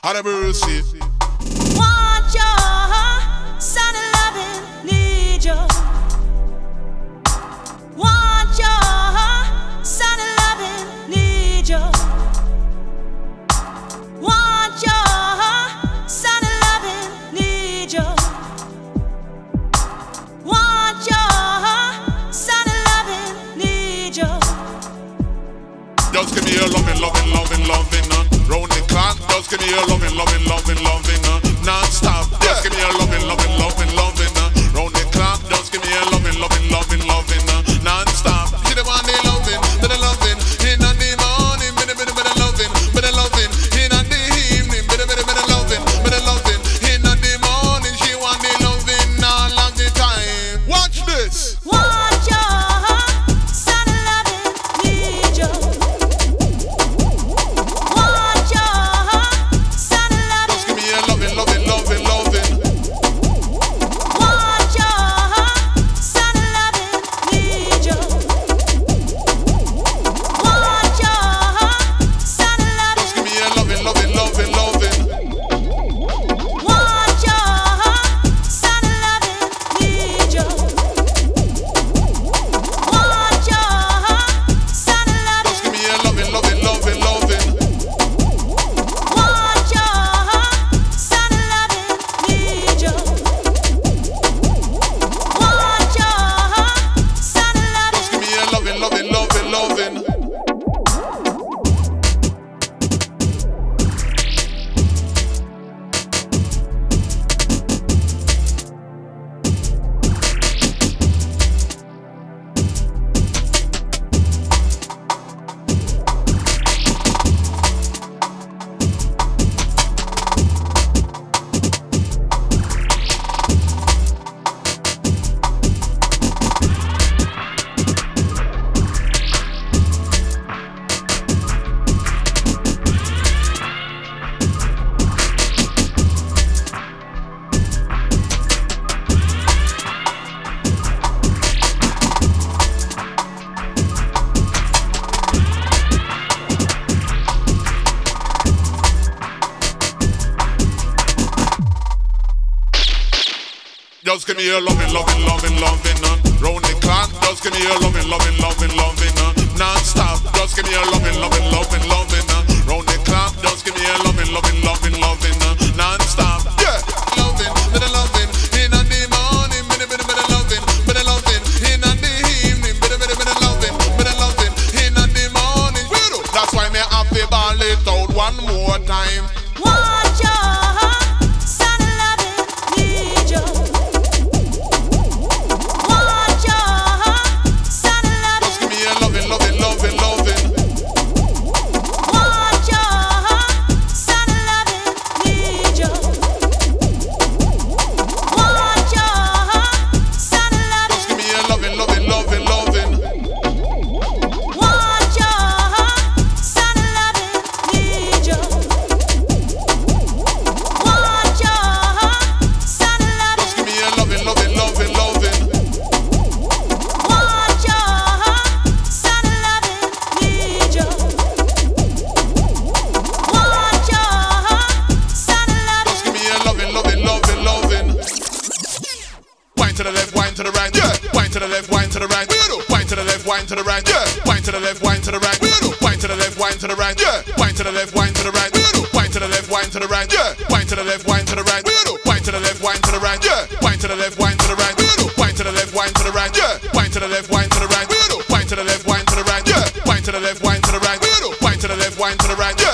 How the birds say? Want your son of loving, need you. Want your son of loving, need you. Want your son of loving, need you. Want your son of loving, need you. Just give me your loving, loving, loving, loving, round the clock. Just give me your loving, loving, loving, loving, non-stop. Just give me your loving, loving, loving, loving, round the clock. Just give me your loving, loving, loving, loving, non-stop. You the one they loving, but the loving in the morning, but the loving, but the loving in the evening, but the loving, but the loving in the morning. She want the loving all of the time. Watch this. Want your son of loving, need you. Want your son of loving. Just give me your loving, loving, loving, loving. Want your son of loving, need you. Want your son of loving. Just give me your loving, loving, loving, loving. Want your son of loving, need you. Want your son of loving. Just give me your loving, loving, loving, loving. Want your son of loving, need you. Want your son of loving. Just give me your loving, loving, loving, loving. Just give me your loving, loving, loving, loving, round the clock. Just give me your loving, loving, loving, loving, non-stop. Just give me your loving, loving, loving, loving, round the clock. Just give me your loving, loving, loving, loving, non-stop. Yeah, loving, but the loving in the morning, but the loving, but the loving in the evening, but the loving, but the loving in the morning. That's why me have to ball it out one more time. Want your son of loving, need you. Want your son of loving. Just give me your loving, loving, loving, loving. Want your son of loving, need you. Want your son of loving. Just give me your loving, loving, loving, loving. Want your son of loving, need you. Want your son of loving. Just give me your loving, loving, loving, loving. Want your son of loving, need you. Want your son of loving. Just give me your loving, loving, loving, loving. Wine to the left, wine to the right, yeah. Wine to the left, wine to the right, wine to the left, wine to the right, yeah. Wine to the left, wine to the right, wine to the left, wine to the right, yeah. Wine to the left, wine to the right, wine to the left, wine to the right, yeah. Wine to the left, wine to the right, wine to the left, wine to the right, yeah. Wine to the left, wine to the right, wine to the left, wine to the right, yeah. Wine to the left, wine to the right, wine to the left, wine to the right, yeah. Wine to the left, wine to the right, wine to the left, wine to the right, yeah.